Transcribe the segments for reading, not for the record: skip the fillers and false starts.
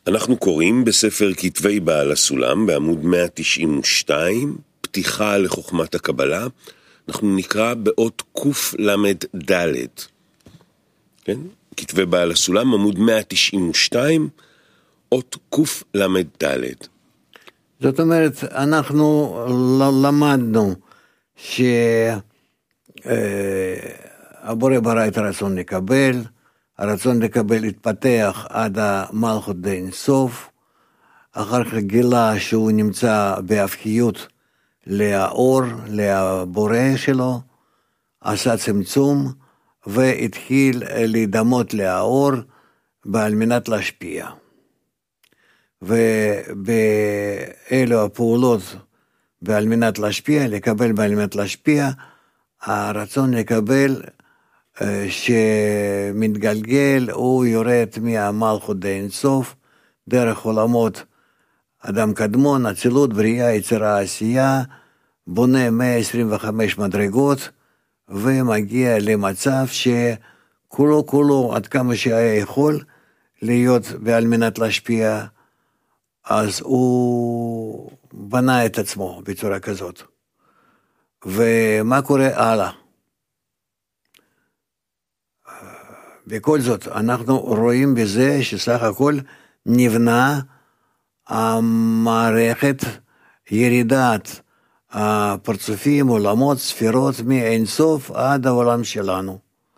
אנחנו קוראים בספר כתבי בעל הסולם בעמוד 192, פתיחה לחוכמת הקבלה. אנחנו נקרא באות קל"ד. כן? כתבי בעל הסולם, עמוד 192, אות קל"ד. זאת אומרת, אנחנו למדנו שהבורא ברא את הרצון לקבל, הרצון לקבל התפתח עד המלכות דאין סוף, אחר כך גילה שהוא נמצא בהפכיות לאור, לבורא שלו, עשה צמצום, והתחיל להידמות לאור, על מנת להשפיע. ובאלו הפעולות, ועל מנת להשפיע, לקבל ועל מנת להשפיע, הרצון לקבל שמתגלגל, הוא יורד מהמלכות דאין סוף, דרך עולמות אדם קדמון, אצילות, בריאה, יצירה, עשייה, בונה 125 מדרגות, ומגיע למצב שכולו עד כמה שהיה יכול להיות ועל מנת להשפיע, אז הוא בנה את עצמו בצורה כזאת. ומה קורה הלאה? בכל זאת, אנחנו רואים בזה שסך הכל נבנה המערכת, ירידת הפרצופים, עולמות, ספירות, מאין סוף עד העולם שלנו.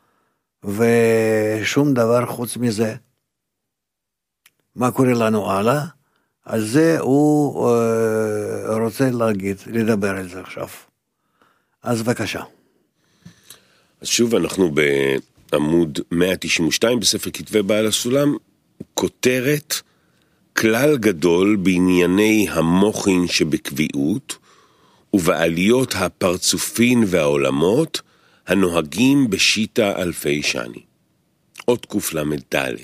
ושום דבר חוץ מזה. מה קורה לנו הלאה? על זה הוא רוצה לדבר על זה עכשיו. אז בבקשה. אז שוב אנחנו בעמוד 192 בספר כתבי בעל הסולם, כותרת כלל גדול בענייני המוחין שבקביעות, ובעליות הפרצופין והעולמות הנוהגים בשיטה אלפי שני. אות קל"ד.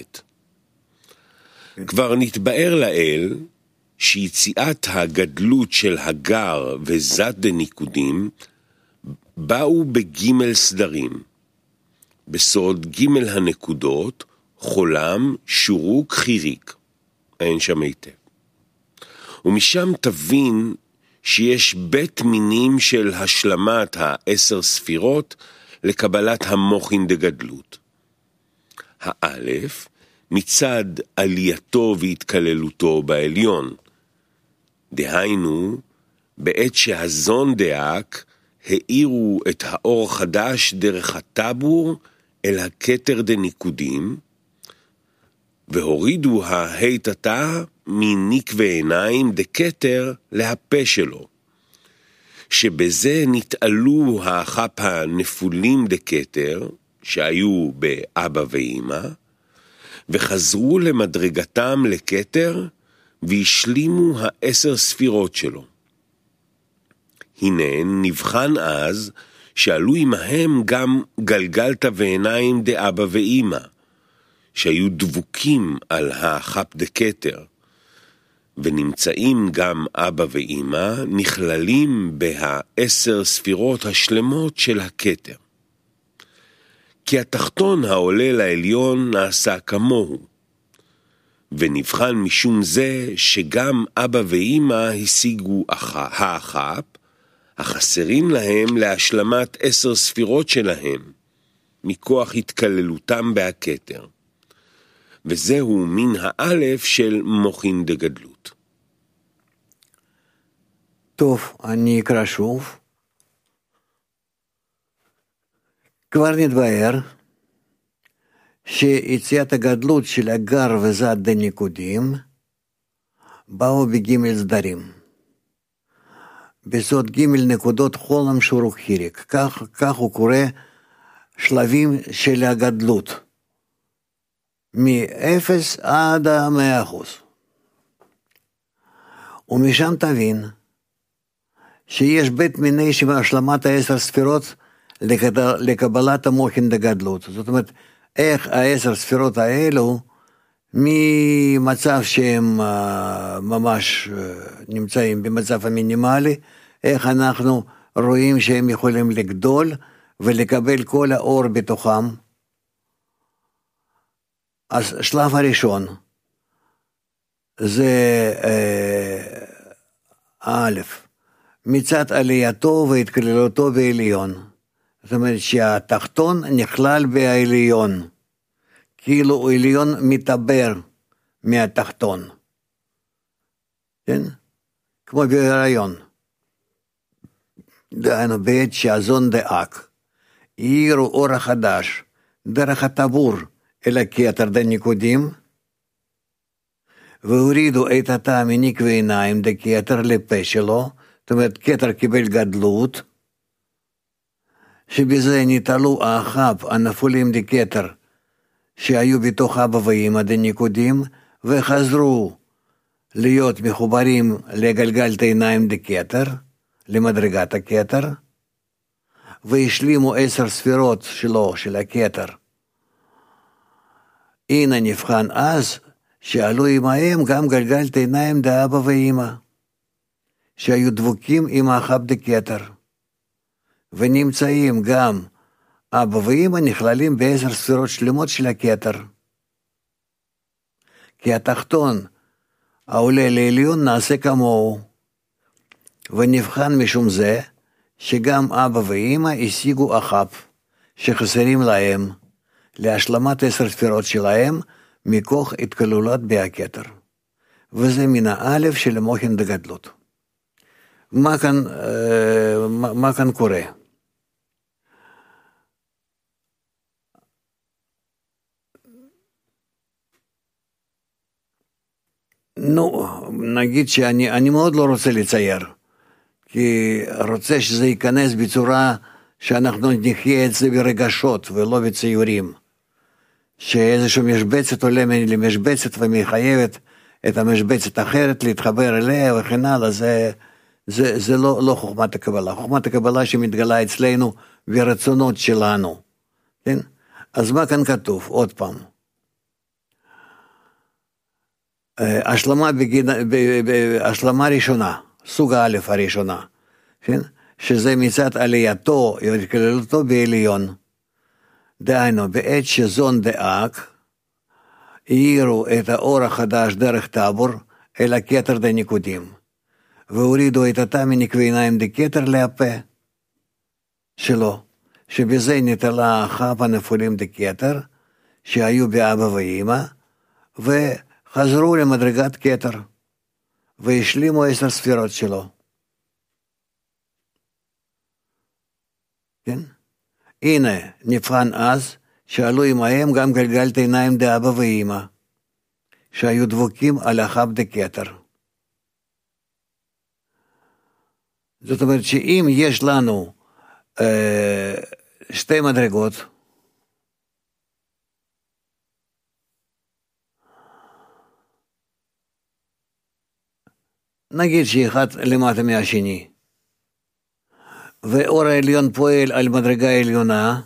כבר נתבאר לאל שיציאת הגדלות של הגר וזת דניקודים באו בג' סדרים. בסוד ג' הנקודות חולם, שורוק, חיריק. אין שם היטב. ומשם תבין שיש בית מינים של השלמת 10 ספירות לקבלת המוחין דגדלות. האלף, מצד עלייתו והתקללותו בעליון. דהיינו, בעת שהזון דאק, האירו את האור חדש דרך הטבור אל הכתר דניקודים, והורידו ההיטתה מנקווה עיניים דקתר להפה שלו, שבזה נתעלו החפ הנפולים דקתר, שהיו באבא ואמא, וחזרו למדרגתם לקתר, והשלימו 10 ספירות שלו. הנה נבחן אז, שעלו עמהם גם גלגלת ועיניים דאבא ואמא, שהיו דבוקים על החפ דקתר, ונמצאים גם אבא ואמא, נכללים ב10 ספירות השלמות של הכתר. כי התחתון העולה לעליון נעשה כמוהו, ונבחן משום זה שגם אבא ואמא השיגו החפ, החסרים להם להשלמת 10 ספירות שלהם, מכוח התקללותם בהכתר. וזהו מן האלף של מוחין דגדלות. טוב, אני אקרא שוב. כבר נתבאר שיציאת הגדלות של הגר וזת דניקודים באו בג' סדרים. בסוד ג' נקודות חולם, שורוק, חיריק. כך הוא קורא שלבים של הגדלות. מ-0 עד 100%. ומשם תבין שיש בית מיני שבהשלמת 10 ספירות לקבלת המוחין דגדלות. זאת אומרת, איך 10 ספירות האלו, ממצב שהם ממש נמצאים במצב המינימלי, איך אנחנו רואים שהם יכולים לגדול ולקבל כל האור בתוכם. אז שלב הראשון, זה א', מצד עלייתו והתקללותו בעליון. זאת אומרת שהתחתון נכלל בעליון, כאילו עליון מתעבר מהתחתון, כן? כמו בהיריון. דהיינו בעת שהזון דאק, העירו אור החדש, דרך הטבור אל הכתר דניקודים, והורידו את התא מנקבי עיניים דכתר לפה שלו, זאת אומרת כתר קיבל גדלות, שבזה נתעלו האחב הנפולים דכתר, שהיו בתוך אבא ואמא דניקודים, וחזרו להיות מחוברים לגלגלת עיניים דכתר, למדרגת הכתר, והשלימו 10 ספירות שלו, של הכתר. הנה נבחן אז, שעלו עמהם גם גלגלת עיניים דאבא ואמא, שהיו דבוקים עם האחב דכתר, ונמצאים גם אבא ואמא נכללים ב10 ספירות שלמות של הכתר. כי התחתון העולה לעליון נעשה כמוהו, ונבחן משום זה שגם אבא ואמא השיגו אחב שחסרים להם להשלמת 10 ספירות שלהם מכוח התקללות בהכתר, וזה מן האלף של מוחין דגדלות. מה כאן קורה? נו, נגיד שאני מאוד לא רוצה לצייר, כי רוצה שזה ייכנס בצורה שאנחנו נחיה את זה ברגשות ולא בציורים, שאיזושהי משבצת עולה למשבצת ומחייבת את המשבצת אחרת להתחבר אליה וכן הלאה. זה לא חוכמת הקבלה. חוכמת הקבלה שמתגלה אצלנו ברצונות שלנו, כן? אז מה כאן כתוב? עוד פעם, השלמה ראשונה, סוג א' הראשונה, כן? שזה מצד עלייתו והתקללותו בעליון. דהיינו, בעת שזון דאק, העירו את האור החדש דרך טבור אל הכתר דניקודים, והורידו את התא מנקבי עיניים דכתר להפה שלו, שבזה נטלה האחב הנפולים דכתר, שהיו באבא ואמא, וחזרו למדרגת כתר, והשלימו 10 ספירות שלו. כן? הנה, נבחן אז, שעלו עמהם גם גלגלת עיניים דאבא ואמא, שהיו דבוקים על האחב דכתר. זאת אומרת שאם יש לנו 2 מדרגות, נגיד שאחד למטה מהשני, ואור העליון פועל על מדרגה העליונה,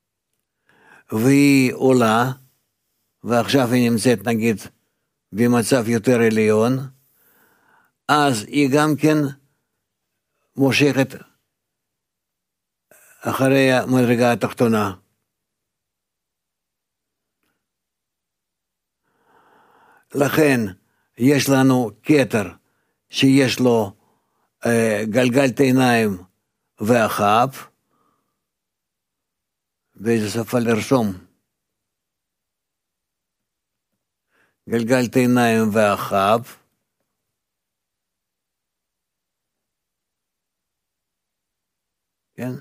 והיא עולה, ועכשיו היא נמצאת נגיד במצב יותר עליון, אז היא גם כן מושכת אחרי המדרגה התחתונה. לכן יש לנו כתר שיש לו גלגלת עיניים ואחב, באיזה שפה לרשום, גלגלת עיניים ואחב, כן?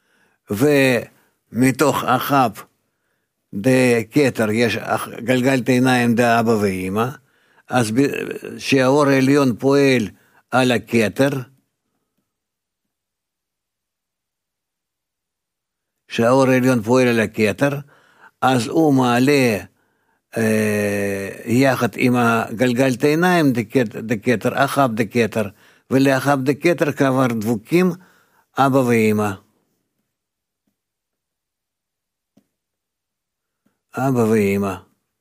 ומתוך אחב דכתר יש גלגלת עיניים דאבא ואמא, אז שהאור העליון פועל על הכתר, שהאור העליון פועל על הכתר, אז הוא מעלה יחד עם הגלגלת עיניים דכתר, אחב דכתר, ולאחב דכתר כבר דבוקים אבא ואמא. אבא ואמא.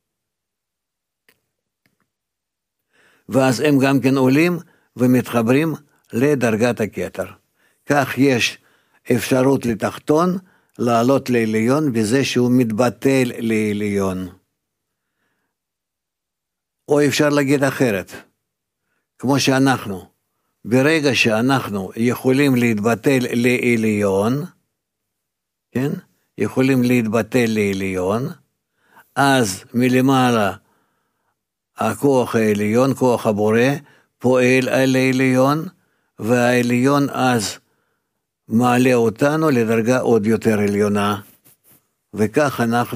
ואז הם גם כן עולים ומתחברים לדרגת הכתר. כך יש אפשרות לתחתון לעלות לעליון בזה שהוא מתבטל לעליון. או אפשר להגיד אחרת, כמו שאנחנו, ברגע שאנחנו יכולים להתבטל לעליון, כן? יכולים להתבטל לעליון, אז מלמעלה הכוח העליון, כוח הבורא, פועל על העליון, והעליון אז מעלה אותנו לדרגה עוד יותר עליונה, וכך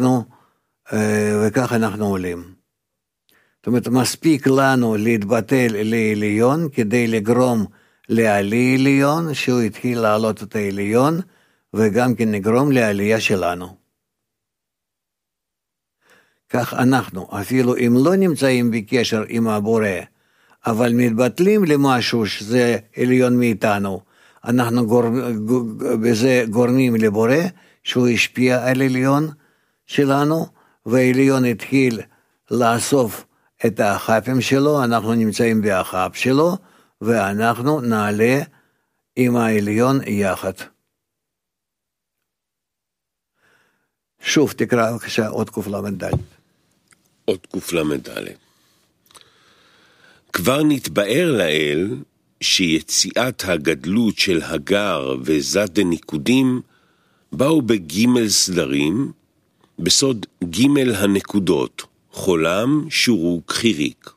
אנחנו עולים. זאת אומרת, מספיק לנו להתבטל לעליון, כדי לגרום לעלי עליון, שהוא התחיל לעלות את העליון, וגם כן נגרום לעלייה שלנו. כך אנחנו, אפילו אם לא נמצאים בקשר עם הבורא, אבל מתבטלים למשהו שזה עליון מאיתנו, אנחנו בזה גורמים לבורא, שהוא השפיע על עליון שלנו, והעליון התחיל לאסוף את החפים שלו, אנחנו נמצאים בחפ שלו, ואנחנו נעלה עם העליון יחד. שוב תקרא בבקשה עוד קל"ד. עוד קל"ד. כבר נתבאר לאל שיציאת הגדלות של הגר וזת דניקודים באו בג' סדרים, בסוד ג' הנקודות, חולם, שורוק, חיריק.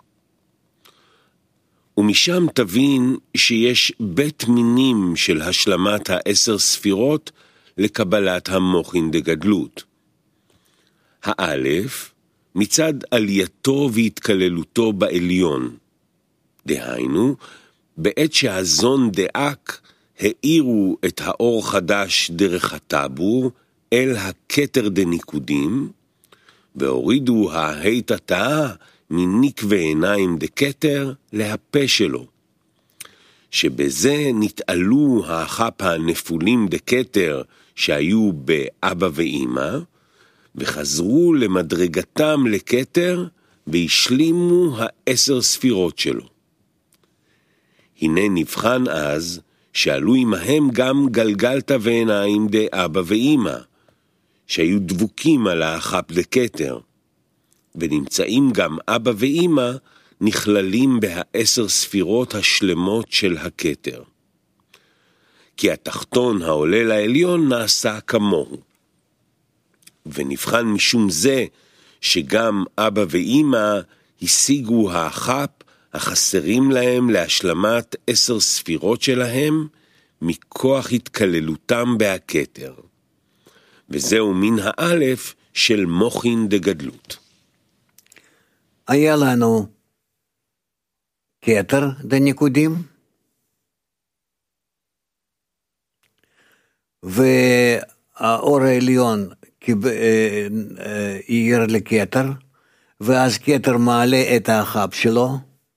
ומשם תבין שיש בית מינים של השלמת 10 ספירות לקבלת המוחין דגדלות. האלף, מצד עלייתו והתקללותו בעליון. דהיינו, בעת שהזון דאק האירו את האור חדש דרך הטבור אל הכתר דניקודים, והורידו ההיטתה מניקווה עיניים דכתר להפה שלו, שבזה נתעלו החפ הנפולים דכתר שהיו באבא ואמא, וחזרו למדרגתם לכתר, והשלימו 10 ספירות שלו. הנה נבחן אז, שעלו עמהם גם גלגלת ועיניים דאבא ואמא, שהיו דבוקים על החפ דכתר, ונמצאים גם אבא ואמא נכללים ב10 ספירות השלמות של הכתר. כי התחתון העולה לעליון נעשה כמוהו. ונבחן משום זה שגם אבא ואמא השיגו החפ החסרים להם להשלמת 10 ספירות שלהם מכוח התקללותם בהכתר. וזהו מן האלף של מוחין דגדלות. היה לנו כתר דניקודים, והאור העליון עיר לכתר, ואז כתר מעלה את החפ שלו,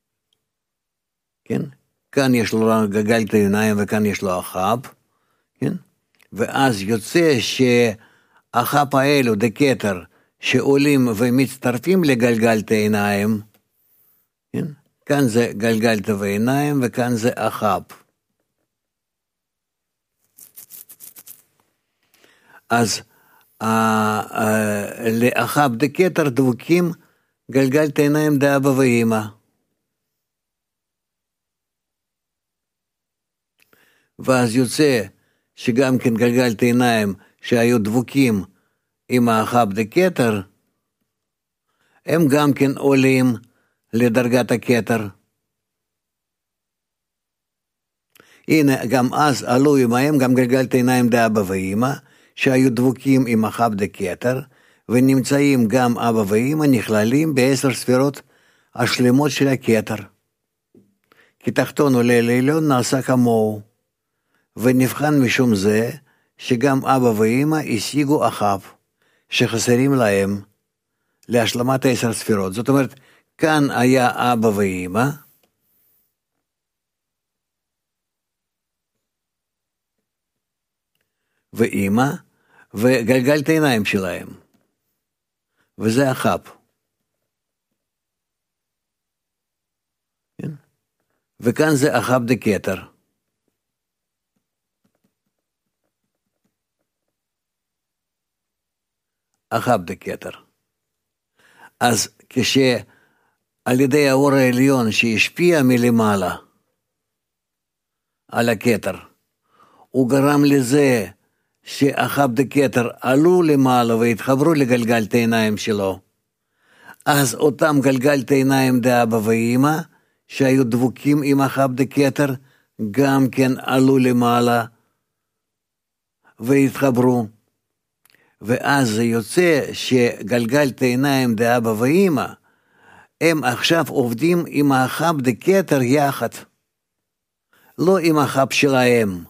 כן? כאן יש לו גלגלת עיניים וכאן יש לו החפ, כן? ואז יוצא שהחפ האלו דכתר שעולים ומצטרפים לגלגלת העיניים, כן? כאן זה גלגלת ועיניים וכאן זה החפ. אז לאחב דכתר דבוקים גלגלת עיניים דאבא ואמא. ואז יוצא שגם כן גלגלת עיניים שהיו דבוקים עם האחב דכתר, הם גם כן עולים לדרגת הכתר. הנה, גם אז עלו עמהם גם גלגלת עיניים דאבא ואמא, שהיו דבוקים עם החב דכתר, ונמצאים גם אבא ואמא נכללים ב10 ספירות השלמות של הכתר. כי תחתון עולה לעליון נעשה כמוהו, ונבחן משום זה שגם אבא ואמא השיגו החב שחסרים להם להשלמת 10 ספירות. זאת אומרת, כאן היה אבא ואמא, ואמא, וגלגלת עיניים שלהם, וזה החפ. כן? וכאן זה החפ דכתר. החפ דכתר. אז על ידי האור העליון שהשפיע מלמעלה על הכתר, הוא גרם לזה שאחאב דקתר עלו למעלה והתחברו לגלגלת העיניים שלו. אז אותם גלגלת עיניים דאבא ואמא, שהיו דבוקים עם אחאב דקתר, גם כן עלו למעלה והתחברו. ואז זה יוצא שגלגלת עיניים דאבא ואמא, הם עכשיו עובדים עם אחאב דקתר יחד. לא עם אחאב שלהם.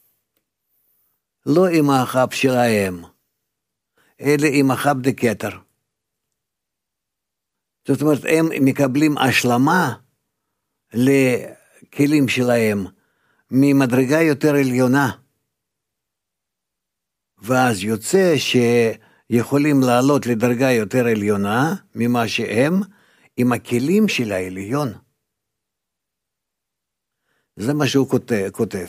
לא עם אחאב שלהם. אלא עם אחאב דקתר. זאת אומרת, הם מקבלים השלמה לכלים שלהם ממדרגה יותר עליונה. ואז יוצא שיכולים לעלות לדרגה יותר עליונה ממה שהם עם הכלים של העליון. זה מה שהוא כותב.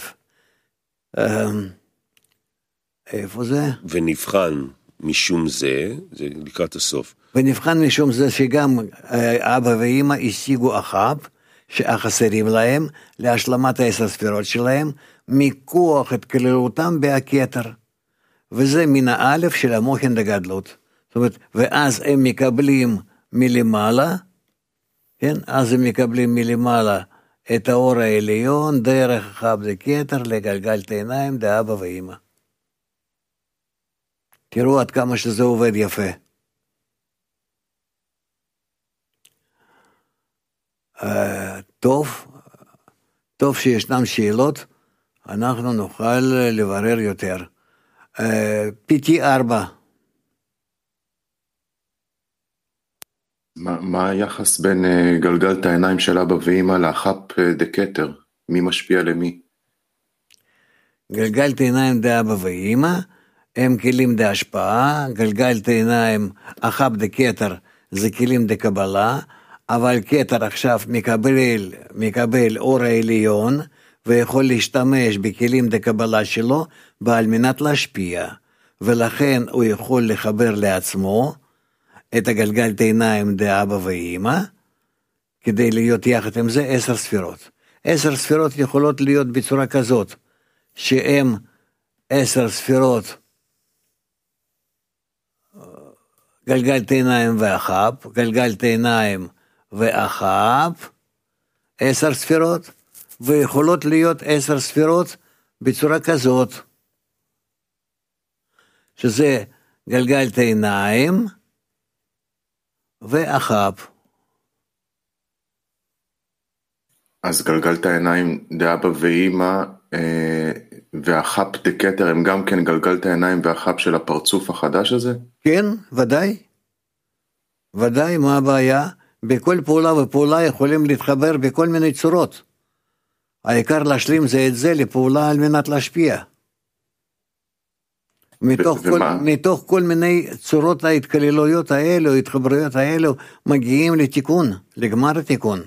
איפה זה? ונבחן משום זה לקראת הסוף. ונבחן משום זה שגם אבא ואמא השיגו אחאב, שהחסרים להם, להשלמת 10 ספירות שלהם, מכוח את כללותם בהכתר. וזה מן האלף של המוחין דגדלות. זאת אומרת, ואז הם מקבלים מלמעלה, כן? אז הם מקבלים מלמעלה את האור העליון, דרך אחאב דקתר לגלגלת עיניים דאבא ואמא. תראו עד כמה שזה עובד יפה. טוב שישנם שאלות, אנחנו נוכל לברר יותר. PT4. מה היחס בין גלגלת העיניים של אבא ואמא לאחאב דקתר? מי משפיע למי? גלגלת עיניים דאבא ואמא, הם כלים דהשפעה, גלגלת עיניים, אחאב דקתר זה כלים דקבלה, אבל כתר עכשיו מקבל אור העליון, ויכול להשתמש בכלים דקבלה שלו, על מנת להשפיע, ולכן הוא יכול לחבר לעצמו את הגלגלת עיניים דאבא ואמא, כדי להיות יחד עם זה 10 ספירות. 10 ספירות יכולות להיות בצורה כזאת, שהם 10 ספירות, גלגלת עיניים ואחאב, גלגלת עיניים ואחאב, 10 ספירות, ויכולות להיות 10 ספירות בצורה כזאת, שזה גלגלת עיניים ואחאב. אז גלגלת העיניים דאבא ואמא ואחאב דקתר הם גם כן גלגלת העיניים ואחאב של הפרצוף החדש הזה? כן, ודאי. ודאי, מה הבעיה? בכל פעולה ופעולה יכולים להתחבר בכל מיני צורות. העיקר להשלים זה את זה לפעולה על מנת להשפיע. מתוך כל מיני צורות ההתקללויות האלו, ההתחברויות האלו, מגיעים לתיקון, לגמר התיקון.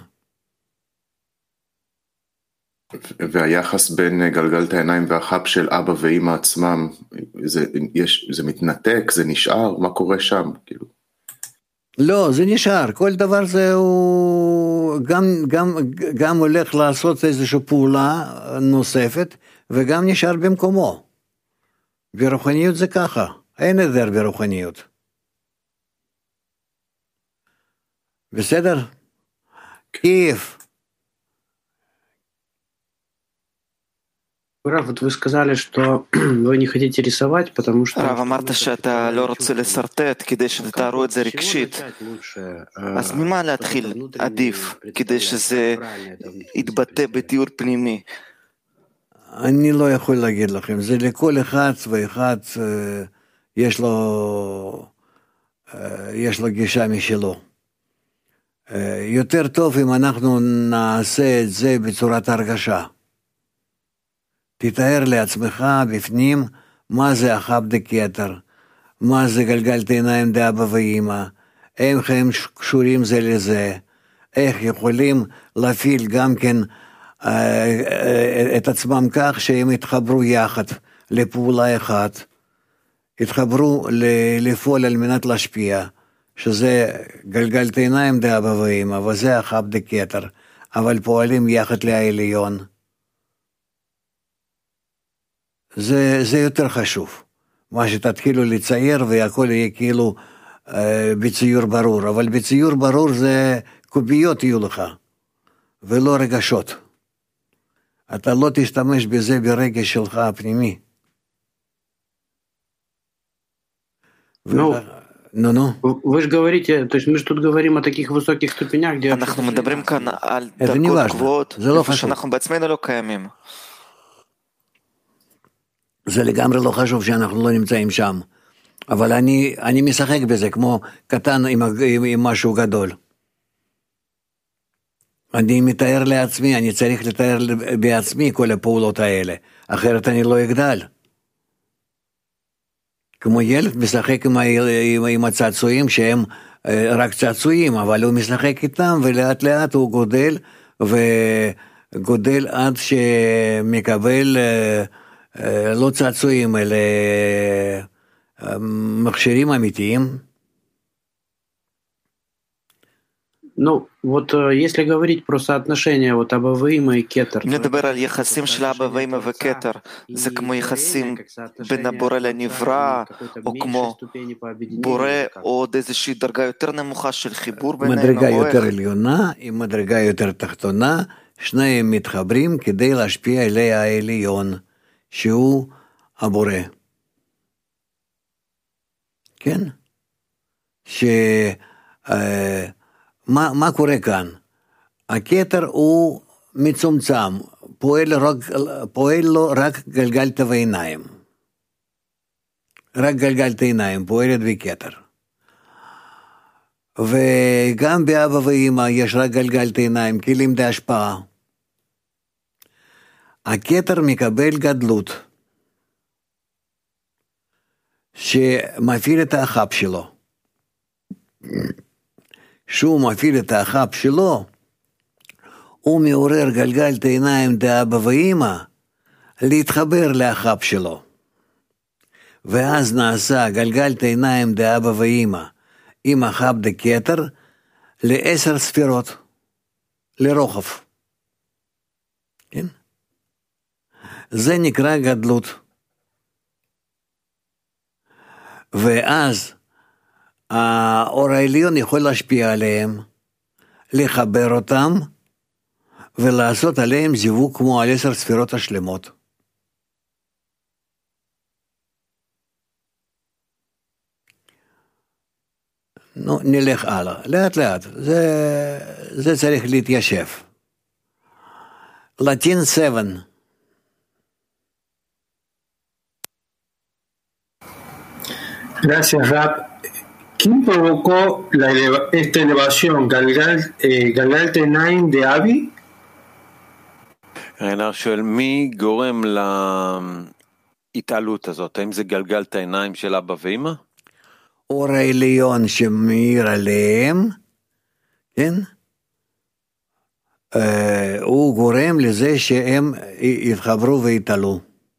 והיחס בין גלגלת העיניים והחאב של אבא ואמא עצמם, זה מתנתק, זה נשאר, מה קורה שם? כאילו? לא, זה נשאר, כל דבר זה הוא גם הולך לעשות איזושהי פעולה נוספת, וגם נשאר במקומו. ברוחניות זה ככה, אין עדר ברוחניות. בסדר? כיף. Рав, вот вы сказали, что вы не хотите рисовать, потому что... רב, אמרת שאתה לא רוצה לסרטט כדי שתתארו את זה רגשית. אז ממה להתחיל עדיף כדי שזה יתבטא בתיאור פנימי? אני לא יכול להגיד לכם, זה לכל אחד ואחד יש לו גישה משלו. יותר טוב אם אנחנו נעשה את זה בצורת הרגשה. תתאר לעצמך בפנים מה זה אחאב דקתר, מה זה גלגלת עיניים דאבא ואמא, איך הם קשורים זה לזה, איך יכולים להפעיל גם כן את עצמם כך שהם התחברו יחד לפעולה אחת, התחברו לפעול על מנת להשפיע, שזה גלגלת עיניים דאבא ואמא, וזה החב דקטר, אבל פועלים יחד לעליון. זה יותר חשוב. מה שתתחילו לצייר והכל יהיה כאילו בציור ברור, אבל בציור ברור זה קוביות יהיו לך, ולא רגשות. אתה לא תשתמש בזה ברגש שלך הפנימי. Вы же говорите, то есть мы же тут говорим о таких высоких ступенях, где... אנחנו מדברים כאן על דרגות גבוהות, איפה שאנחנו בעצמנו לא קיימים. זה לגמרי לא חשוב שאנחנו לא נמצאים שם, אבל אני משחק בזה כמו קטן עם משהו גדול. אני מתאר לעצמי, אני צריך לתאר בעצמי כל הפעולות האלה, אחרת אני לא אגדל. כמו ילד משחק עם הצעצועים שהם רק צעצועים, אבל הוא משחק איתם ולאט לאט הוא גודל, וגודל עד שמקבל לא צעצועים, אלא מכשירים אמיתיים. Ну, вот если говорить про соотношение вот Аба ואמא и кетер. אם נדבר על יחסים של אבא ואמא וכתר, זה כמו יחסים בין הבורא לנברא, או כמו בורא או עוד איזושהי דרגה יותר נמוכה של חיבור ביניהם. מדרגה יותר עליונה עם מדרגה יותר תחתונה, שניהם מתחברים כדי להשפיע אליה העליון, שהוא הבורא. כן? מה קורה כאן? הכתר הוא מצומצם, פועל לו רק גלגלת ועיניים. רק גלגלת עיניים, פועלת בכתר. וגם באבא ואמא יש רק גלגלת עיניים, כלים להשפעה. הכתר מקבל גדלות, שמפעיל את האחב שלו. שהוא מפעיל את האחב שלו, הוא מעורר גלגלת עיניים דאבא ואמא, להתחבר לאחב שלו. ואז נעשה גלגלת עיניים דאבא ואמא, עם אחב דקטר, ל10 ספירות, לרוחב. כן? זה נקרא גדלות. ואז, האור העליון יכול להשפיע עליהם, לחבר אותם, ולעשות עליהם זיווג כמו על 10 ספירות השלמות. נו, נלך הלאה, לאט לאט, זה צריך להתיישב. לטין 7. Gracias, Rab. ¿Quién provocó esta elevación? ¿Galgalta Enaim de Abi? רנר שואל, מי גורם להתעלות הזאת? האם זה גלגלת העיניים של אבא ואמא? אור העליון שמאיר עליהם, כן? הוא גורם לזה שהם יתחברו ויתעלו.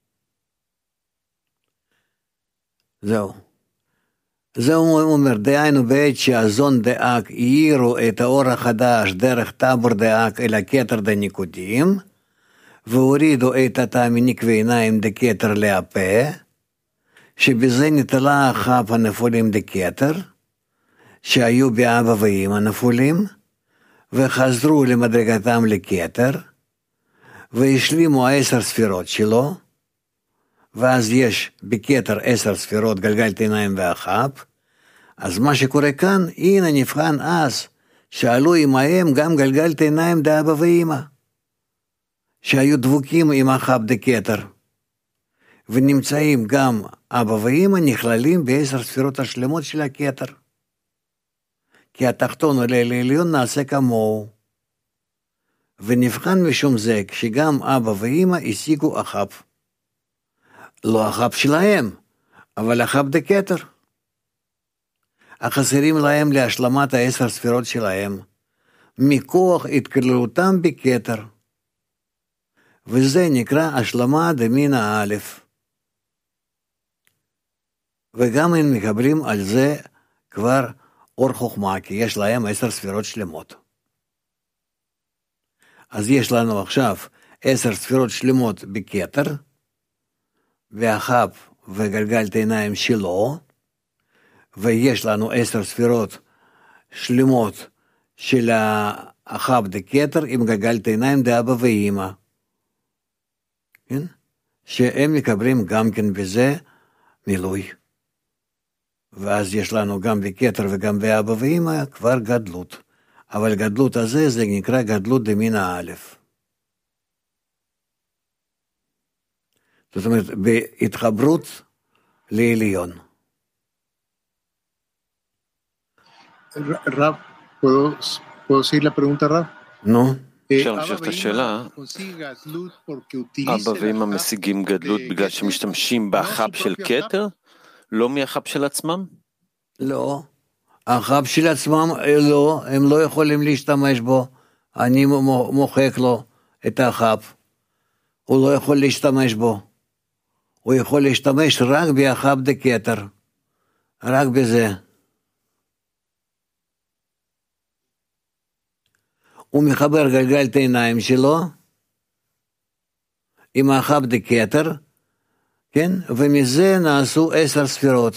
זהו. זהו הוא אומר, דהיינו בעת שהזון דאק העירו את האור החדש דרך טבור דאק אל הכתר דניקודים, והורידו את התא מנקבי עיניים דכתר להפה, שבזה נטלה אחת הנפולים דכתר, שהיו באבא ואמא נפולים, וחזרו למדרגתם לכתר, והשלימו 10 ספירות שלו, ואז יש בכתר 10 ספירות גלגלת עיניים ואחב, אז מה שקורה כאן, הנה נבחן אז, שאלו עמהם גם גלגלת עיניים דאבא ואמא, שהיו דבוקים עם אחב דכתר, ונמצאים גם אבא ואמא נכללים ב10 ספירות השלמות של הכתר, כי התחתון עולה לעליון נעשה כמוהו, ונבחן משום זה, כשגם אבא ואמא השיגו אחב, לא אחב שלהם, אבל אחב דכתר. החסרים להם להשלמת 10 ספירות שלהם, מכוח התקללותם בכתר. וזה נקרא השלמה דמין האלף. וגם הם מקבלים על זה כבר אור חוכמה, כי יש להם 10 ספירות שלמות. אז יש לנו עכשיו 10 ספירות שלמות בכתר, והחב וגלגל העיניים שלו, ויש לנו 10 ספירות שלמות של החב דקטר עם גלגל העיניים דאבא ואמא. כן? שהם מקבלים גם כן בזה מילוי. ואז יש לנו גם בכתר וגם באבא ואמא כבר גדלות. אבל גדלות הזה זה נקרא גדלות דמין האלף. זאת אומרת, בהתחברות לעליון. Rab, ¿puedo seguir la pregunta, Rab? נו? אפשר להמשיך את השאלה. אבא ואמא משיגים גדלות בגלל שמשתמשים בחב של כתר? לא מהחב של עצמם? לא. החב של עצמם, לא, הם לא יכולים להשתמש בו. אני מוחק לו את החב. הוא לא יכול להשתמש בו. הוא יכול להשתמש רק בחב דקטר. רק בזה. הוא מחבר גלגל את העיניים שלו עם החב דקטר, כן? ומזה נעשו 10 ספירות.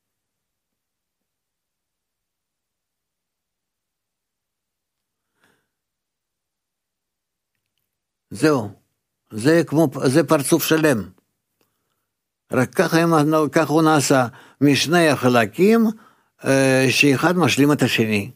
זהו. זה פרצוף שלם. רק ככה הוא נעשה משני החלקים, שאחד משלים את השני.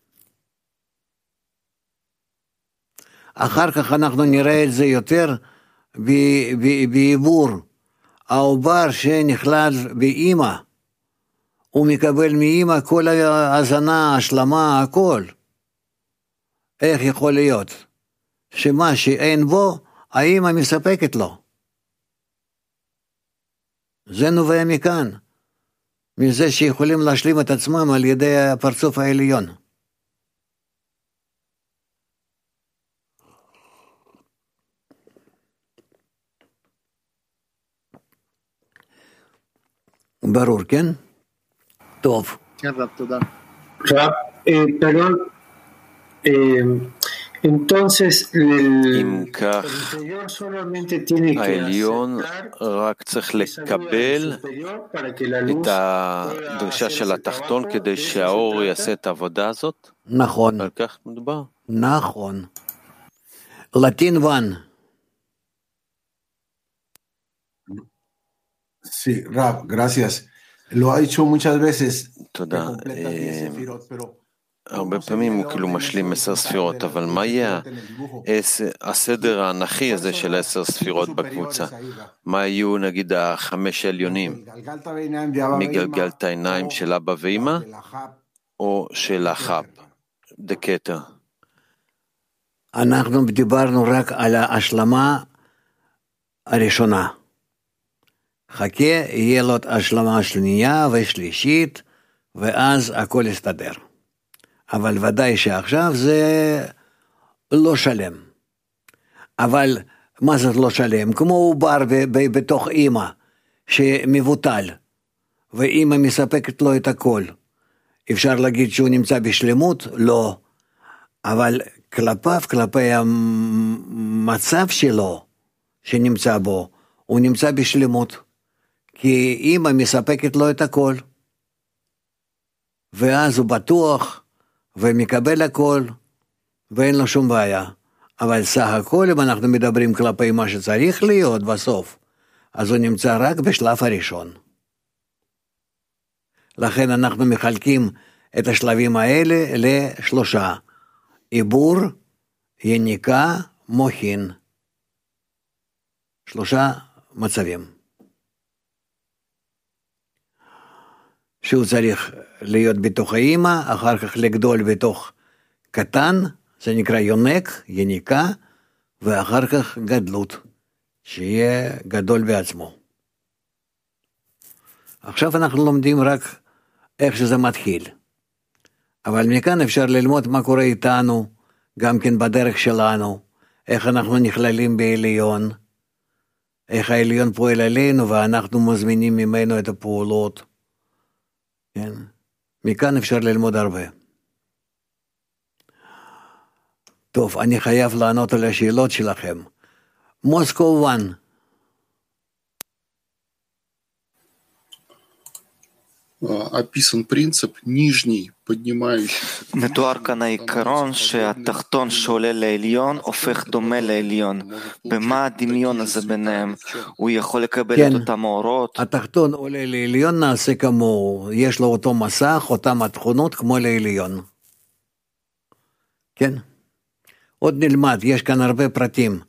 אחר כך אנחנו נראה את זה יותר בעיבור. העובר שנכלל באמא, הוא מקבל מאמא כל ההזנה, השלמה, הכל. איך יכול להיות? שמה שאין בו, האמא מספקת לו. זה נובע מכאן. מזה שיכולים להשלים את עצמם על ידי הפרצוף העליון. ברור, כן? טוב. כן, רב, תודה. Rab, perdón, entonces אם כך, inferior solamente tiene que העליון aceptar רק צריך esa ayuda del לקבל superior para que la luz את הדרישה של התחתון כדי שהאור יעשה את העבודה הזאת? נכון. על כך מדובר? נכון. לטין וואן. Sí, Rab, gracias. Lo ha dicho muchas veces. תודה. que completa 10 sefirot, pero הרבה פעמים הוא כאילו משלים 10 ספירות, אבל מה יהיה הסדר האנכי הזה של 10 ספירות בקבוצה? מה יהיו נגיד 5 העליונים? מגלגל את העיניים של אבא ואמא או של החב דקטר? אנחנו דיברנו רק על ההשלמה הראשונה. חכה, יהיה לו השלמה שנייה ושלישית, ואז הכל יסתדר. אבל ודאי שעכשיו זה לא שלם. אבל מה זה לא שלם? כמו עובר בתוך אמא שמבוטל, ואמא מספקת לו את הכל. אפשר להגיד שהוא נמצא בשלמות? לא. אבל כלפי המצב שלו שנמצא בו, הוא נמצא בשלמות. כי אמא מספקת לו את הכל. ואז הוא בטוח ומקבל הכל, ואין לו שום בעיה. אבל סך הכל, אם אנחנו מדברים כלפי מה שצריך להיות בסוף, אז הוא נמצא רק בשלב הראשון. לכן אנחנו מחלקים את השלבים האלה ל3. עיבור, יניקה, מוחין. 3 מצבים. שהוא צריך להיות בתוך האמא, אחר כך לגדול בתוך קטן, זה נקרא יונק, יניקה, ואחר כך גדלות, שיהיה גדול בעצמו. עכשיו אנחנו לומדים רק איך שזה מתחיל. אבל מכאן אפשר ללמוד מה קורה איתנו, גם כן בדרך שלנו, איך אנחנו נכללים בעליון, איך העליון פועל עלינו, ואנחנו מזמינים ממנו את הפעולות, כן? מכאן אפשר ללמוד הרבה. טוב, אני חייב לענות על השאלות שלכם. מוסקו 1. Описан принцип нижний, поднимающий. מתואר כאן העיקרון שהתחתון שעולה לעליון הופך דומה לעליון. במה הדמיון הזה ביניהם? הוא יכול לקבל את אותם האורות? התחתון עולה לעליון, נעשה כמוהו. יש לו אותו מסך, אותם התכונות כמו לעליון. כן? עוד נלמד, יש כאן הרבה פרטים.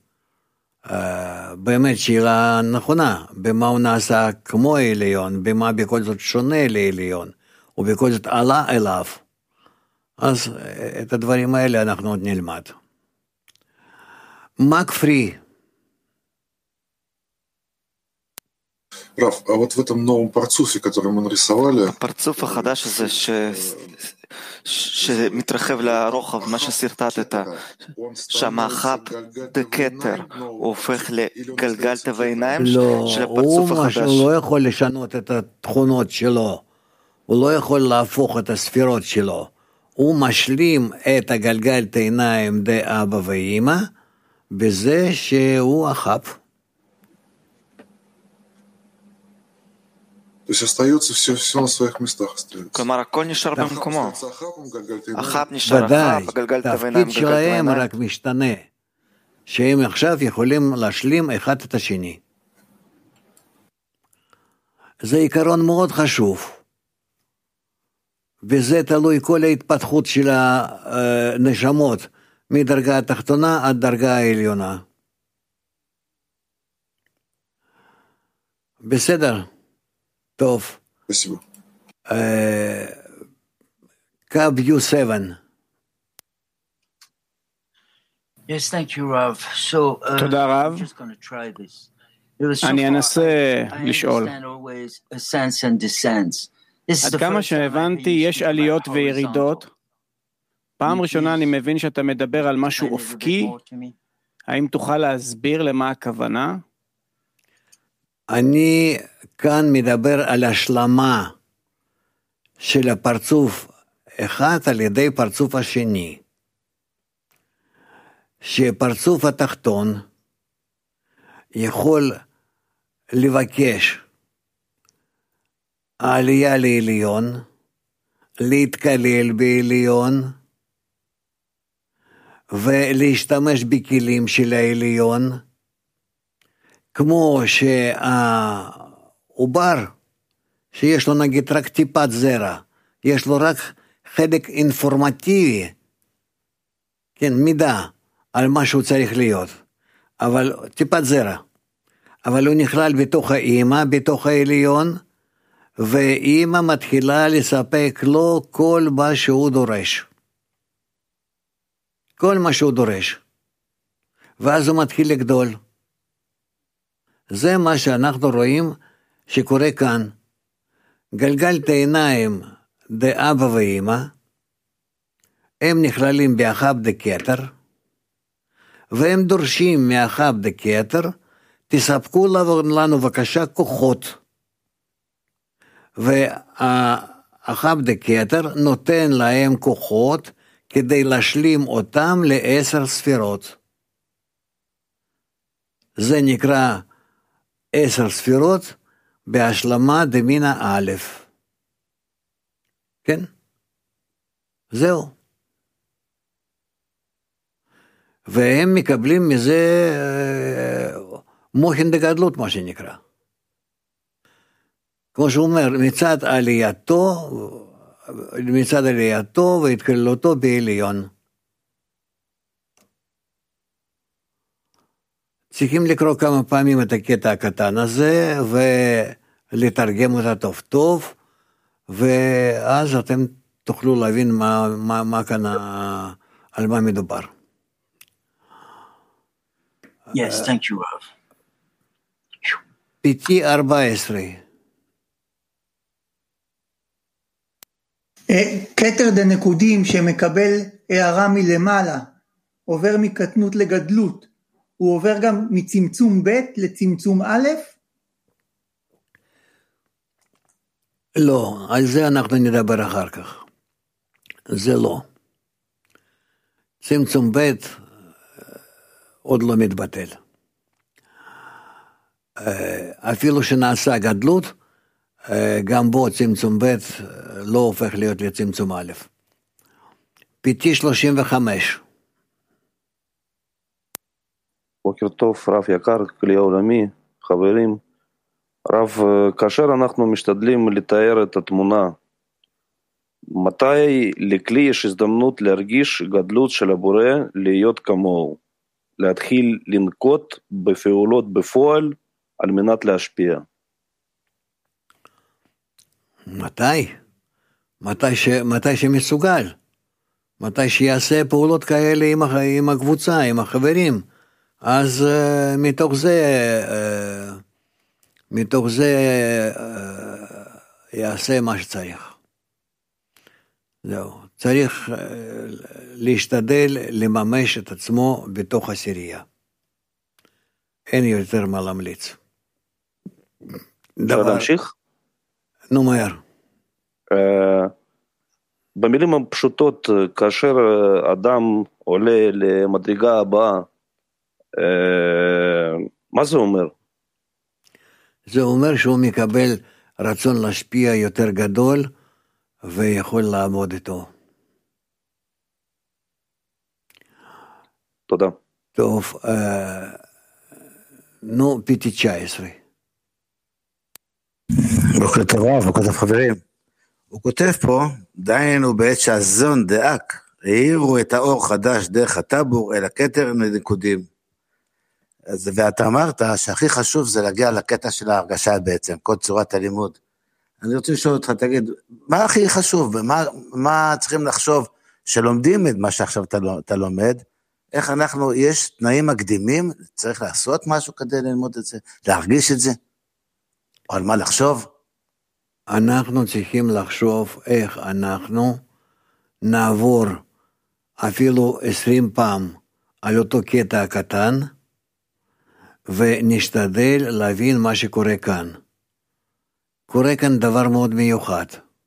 באמת שאלה נכונה, במה הוא נעשה כמו העליון, במה בכל זאת שונה לעליון, ובכל זאת עלה אליו. אז את הדברים האלה אנחנו עוד נלמד. מק פרי. Раф, а вот в этом новом парцуфе, который мы нарисовали... הפרצוף החדש הזה שמתרחב לרוחב, מה שסרטטת, שהמחב דקטר הופך לגלגלת בעיניים של הפרצוף החדש. הוא לא יכול לשנות את התכונות שלו, הוא לא יכול להפוך את הספירות שלו, הוא משלים את הגלגלת העיניים דאבא ואמא, בזה שהוא החב. То есть остается все на своих местах остается. כלומר, הכל נשאר במקומו. החב נשאר החב, הגלגלת בעיניים, תפקיד שלהם רק משתנה, שהם עכשיו יכולים להשלים אחד את השני. זה עיקרון מאוד חשוב, וזה תלוי כל ההתפתחות של הנשמות, מדרגה התחתונה עד דרגה העליונה. בסדר? טוב. Спасибо. קו U7. Yes, thank you, Rav. So, תודה רב. אני אנסה לשאול. עד כמה שהבנתי, יש עליות וירידות. פעם ראשונה אני מבין שאתה מדבר על משהו אופקי. האם תוכל להסביר למה הכוונה? אני כאן מדבר על השלמה של הפרצוף אחד על ידי פרצוף השני. שפרצוף התחתון יכול לבקש העלייה לעליון, להתקלל בעליון, ולהשתמש בכלים של העליון, כמו שהעובר, שיש לו נגיד רק טיפת זרע, יש לו רק חלק אינפורמטיבי, כן, מידע על מה שהוא צריך להיות, אבל טיפת זרע, אבל הוא נכלל בתוך האמא, בתוך העליון, ואמא מתחילה לספק לו כל מה שהוא דורש. כל מה שהוא דורש. ואז הוא מתחיל לגדול. זה מה שאנחנו רואים שקורה כאן. גלגלת העיניים דאבא ואמא, הם נכללים באחב דקטר, והם דורשים מאחב דקטר, תספקו לנו בבקשה כוחות. והאחב דקטר נותן להם כוחות, כדי להשלים אותם ל10 ספירות. זה נקרא 10 ספירות בהשלמה דמינה א'. כן? זהו. והם מקבלים מזה מוחין דגדלות, מה שנקרא. כמו שהוא אומר, מצד עלייתו והתקללותו בעליון. צריכים לקרוא כמה פעמים את הקטע הקטן הזה, ולתרגם אותה טוב טוב, ואז אתם תוכלו להבין מה כאן, על מה מדובר. Yes, thank you, Rav. PT 14. כתר דנקודים שמקבל הערה מלמעלה, עובר מקטנות לגדלות, הוא עובר גם מצמצום ב' לצמצום א'? לא, על זה אנחנו נדבר אחר כך. זה לא. צמצום ב' עוד לא מתבטל. אפילו שנעשה גדלות, גם בו צמצום ב' לא הופך להיות לצמצום א'. PT 35. בוקר טוב, רב יקר, כלי העולמי, חברים. רב, כאשר אנחנו משתדלים לתאר את התמונה, מתי לכלי יש הזדמנות להרגיש גדלות של הבורא להיות כמוהו, להתחיל לנקוט בפעולות בפועל על מנת להשפיע? מתי שמסוגל, מתי שיעשה פעולות כאלה עם הקבוצה, עם החברים, אז מתוך זה יעשה מה שצריך. זהו, צריך להשתדל לממש את עצמו בתוך עשירייה. אין יותר מה להמליץ. אפשר להמשיך? נו, מהר. במילים הפשוטות, כאשר אדם עולה למדרגה הבאה, מה זה אומר? זה אומר שהוא מקבל רצון להשפיע יותר גדול, ויכול לעבוד איתו. תודה. טוב, נו, PT 19. בוקר טוב רב, בוקר טוב חברים. הוא כותב פה, דיינו בעת שהזון דאק, העירו את האור חדש דרך הטבור אל הכתר נקודים. ואתה אמרת שהכי חשוב זה להגיע לקטע של ההרגשה בעצם, כל צורת הלימוד. אני רוצה לשאול אותך, תגיד, מה הכי חשוב? מה צריכים לחשוב שלומדים את מה שעכשיו אתה לומד? איך אנחנו, יש תנאים מקדימים, צריך לעשות משהו כדי ללמוד את זה, להרגיש את זה? או על מה לחשוב? אנחנו צריכים לחשוב איך אנחנו נעבור אפילו 20 פעם על אותו קטע הקטן, ונשתדל להבין מה שקורה כאן. קורה כאן דבר מאוד מיוחד,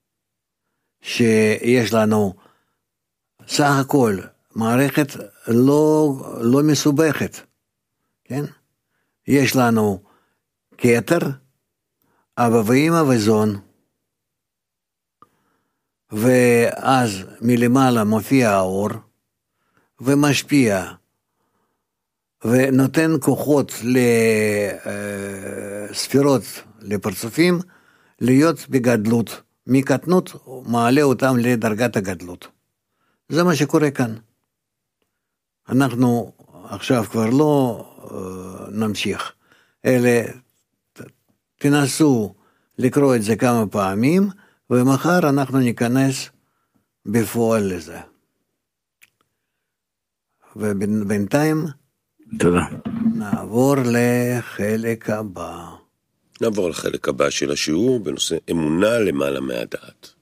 שיש לנו סך הכל מערכת לא מסובכת, כן? יש לנו כתר, אבא ואמא וזון, ואז מלמעלה מופיע האור, ומשפיע, ונותן כוחות לספירות, לפרצופים, להיות בגדלות, מקטנות מעלה אותם לדרגת הגדלות. זה מה שקורה כאן. אנחנו עכשיו כבר לא נמשיך, אלא תנסו לקרוא את זה כמה פעמים, ומחר אנחנו ניכנס בפועל לזה. ובינתיים תודה. נעבור לחלק הבא. נעבור לחלק הבא של השיעור בנושא אמונה למעלה מהדעת.